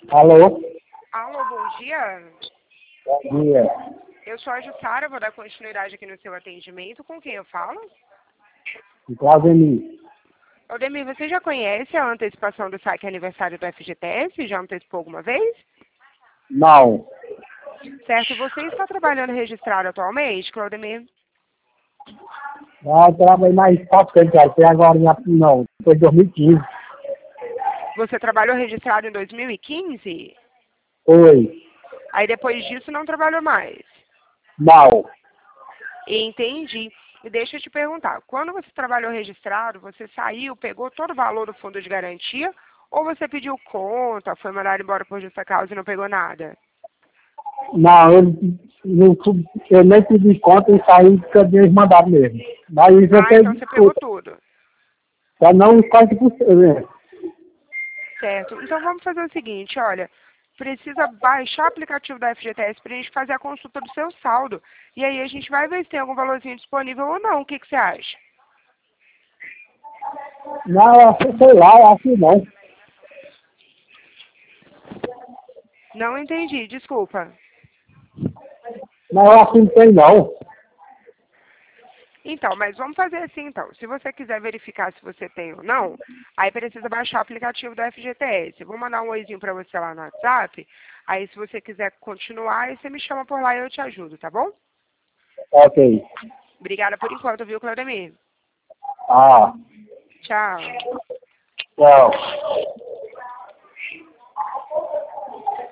Alô? Alô, bom dia. Bom dia. Eu sou a Jussara, vou dar continuidade aqui no seu atendimento. Com quem eu falo? Claudemir. Odemir, você já conhece a antecipação do saque aniversário do FGTS? Já antecipou alguma vez? Não. Certo, você está trabalhando registrado atualmente, Claudemir? Eu trabalhei mais bastante, até agora não. Foi 2015. Você trabalhou registrado em 2015? Foi. Aí depois disso não trabalhou mais? Não. Entendi. E deixa eu te perguntar, quando você trabalhou registrado, você saiu, pegou todo o valor do fundo de garantia, ou você pediu conta, foi mandado embora por justa causa e não pegou nada? Não, eu nem pedi conta e saí porque eles mandaram mesmo. Mas eu Ah, então peguei você pegou tudo. tudo. Só não 40%. Certo. Então vamos fazer o seguinte, olha, precisa baixar o aplicativo da FGTS para a gente fazer a consulta do seu saldo. E aí a gente vai ver se tem algum valorzinho disponível ou não. O que você acha? Não, sei lá, eu acho que não. Não entendi, desculpa. Não, eu acho que não tem não. Então, mas vamos fazer assim então. Se você quiser verificar se você tem ou não, aí precisa baixar o aplicativo da FGTS. Eu vou mandar um oizinho para você lá no WhatsApp. Aí se você quiser continuar, aí você me chama por lá e eu te ajudo, tá bom? Ok. Obrigada por enquanto, viu, Claudemir? Ah, Tchau. tchau.